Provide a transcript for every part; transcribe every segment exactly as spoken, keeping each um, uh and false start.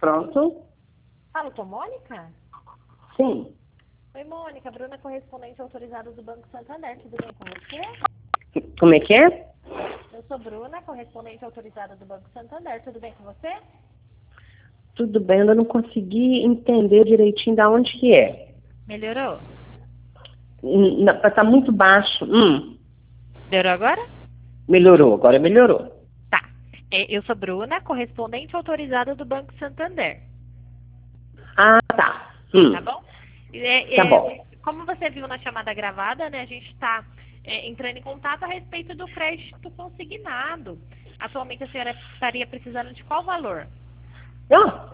Pronto? Fala, com Mônica? Sim. Oi, Mônica. Bruna, correspondente autorizada do Banco Santander. Tudo bem com você? Como é que é? Eu sou Bruna, correspondente autorizada do Banco Santander. Tudo bem com você? Tudo bem, eu ainda não consegui entender direitinho da onde que é. Melhorou? Hum, não, Tá muito baixo. Hum, Melhorou agora? melhorou, agora melhorou. Tá. É, Eu sou Bruna, correspondente autorizada do Banco Santander. Ah, tá. Hum, Tá bom? É, tá é, bom. como você viu na chamada gravada, né, a gente está entrando em contato a respeito do crédito consignado. Atualmente a senhora estaria precisando de qual valor? Ah,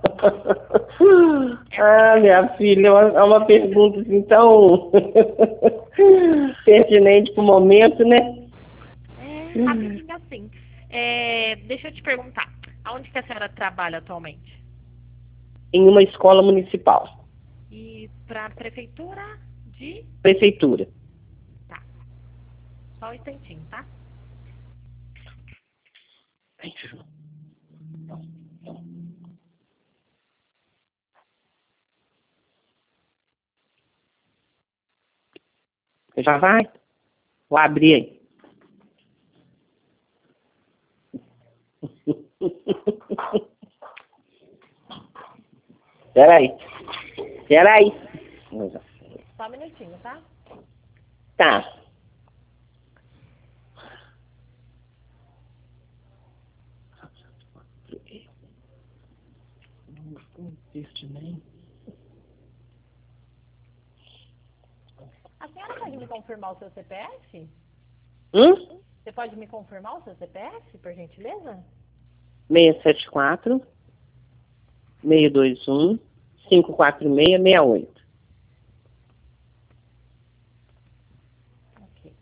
ah, minha filha, é uma, é uma pergunta assim tão pertinente para o momento, né? É, rapidinho assim. É, deixa eu te perguntar, aonde que a senhora trabalha atualmente? Em uma escola municipal. E para a prefeitura de... Prefeitura. Tá, só um instantinho, tá? Já vai? Vou abrir aí. Peraí. Peraí. Só um minutinho, tá? Tá. A senhora pode me confirmar o seu C P F? Hum? Você pode me confirmar o seu C P F, por gentileza? seis sete quatro, seis dois um, cinco quatro seis, seis oito. Ok.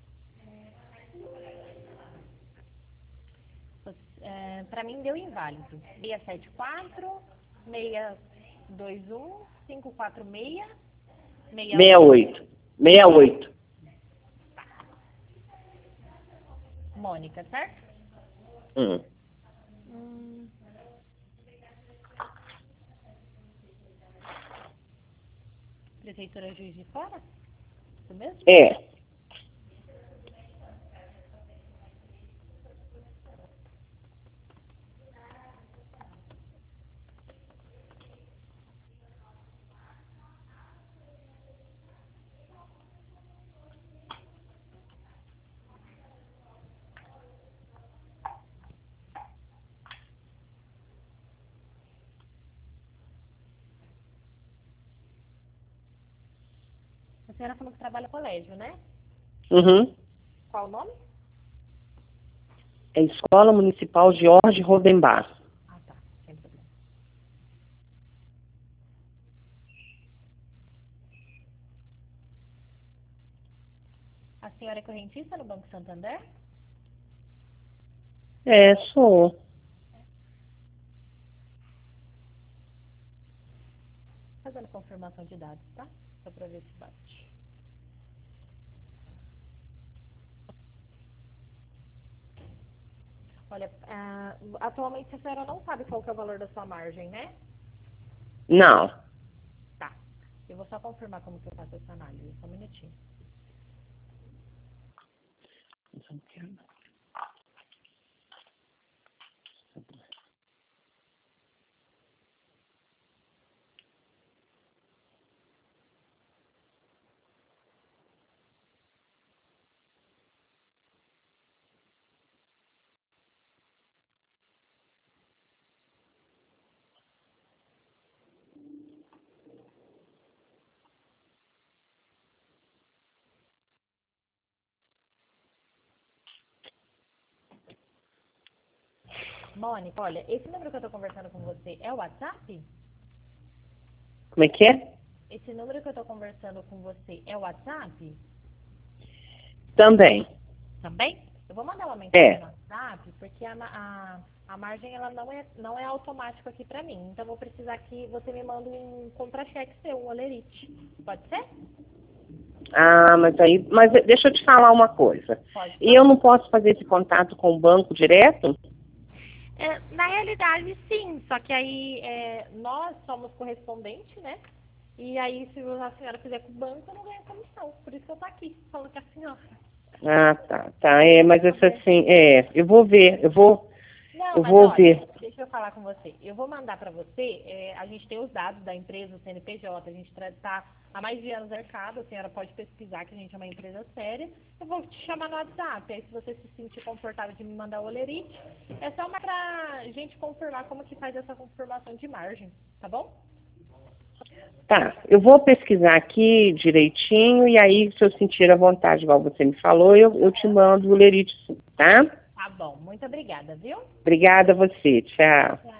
É, para mim deu inválido. seis sete quatro, seis dois um, cinco quatro seis, seis seis oito. oito. seis oito. Mônica, certo? Hum. Hum. Prefeitura Juiz de Fora? Isso mesmo? É. A senhora falou que trabalha no colégio, né? Uhum. Qual o nome? É Escola Municipal Jorge Rodenbach. Ah, tá. Sem problema. A senhora é correntista no Banco Santander? É, sou. Fazendo confirmação de dados, tá? Só para ver se bate. Olha, ah, atualmente a senhora não sabe qual que é o valor da sua margem, né? Não. Tá. Eu vou só confirmar como que eu faço essa análise. Só um minutinho. Mônica, olha, esse número que eu tô conversando com você é o WhatsApp? Como é que é? Esse número que eu tô conversando com você é o WhatsApp? Também. Também? Eu vou mandar uma mensagem É. no WhatsApp, porque a, a, a margem ela não é, não é automática aqui pra mim. Então eu vou precisar que você me mande um contra-cheque seu, um olerite. Pode ser? Ah, mas aí. Mas deixa eu te falar uma coisa. Pode E eu falar. não posso fazer esse contato com o banco direto? É, na realidade, sim, só que aí é, nós somos correspondentes, né? E aí, se a senhora fizer com o banco, eu não ganho comissão. Por isso que eu tô aqui, falando com a senhora. Ah, tá, tá. É, mas essa assim, é, eu vou ver, eu vou, Não, eu mas vou olha, ver. deixa eu falar com você. Eu vou mandar para você, é, a gente tem os dados da empresa, o C N P J, a gente está há mais de anos no mercado, a senhora pode pesquisar que a gente é uma empresa séria. Eu vou te chamar no WhatsApp, aí se você se sentir confortável de me mandar o olerite, é só para a gente confirmar como que faz essa confirmação de margem, tá bom? Tá, eu vou pesquisar aqui direitinho e aí, se eu sentir a vontade, igual você me falou, eu, eu te mando o lerite sim, tá? Tá bom, muito obrigada, viu? Obrigada a você, tchau.